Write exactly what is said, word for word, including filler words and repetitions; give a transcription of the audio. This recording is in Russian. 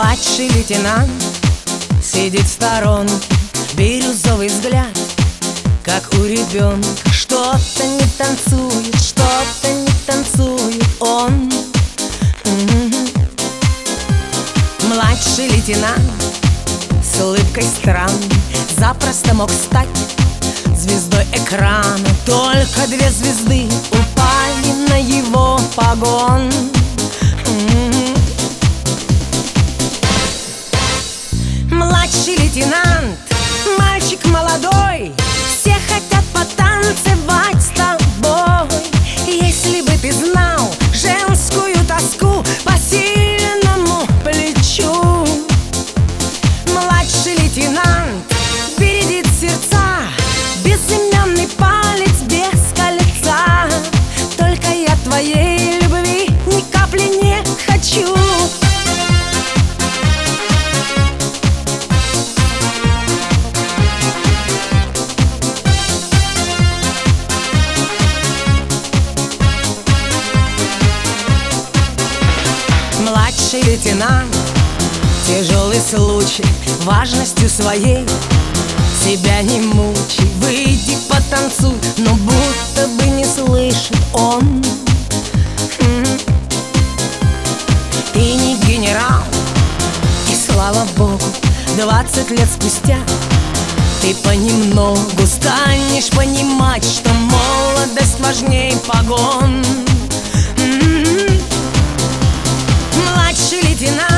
Младший лейтенант сидит в сторонке, бирюзовый взгляд, как у ребенка. Что-то не танцует, что-то не танцует он. М-м-м. Младший лейтенант с улыбкой странной запросто мог стать звездой экрана. Только две звезды упали на его погон. М-м-м. Младший лейтенант, мальчик молодой, все хотят потанцевать с тобой. Если бы ты знал женскую тоску по сильному плечу. Младший лейтенант бередит сердца, безымянный палец без кольца. Только я твоей любви ни капли не хочу. Младший лейтенант, тяжелый случай, важностью своей себя не мучай. Выйди, потанцуй, но будто бы не слышит он. Ты не генерал, и слава богу, двадцать лет спустя ты понемногу станешь понимать, что молодость важней погон. Младший лейтенант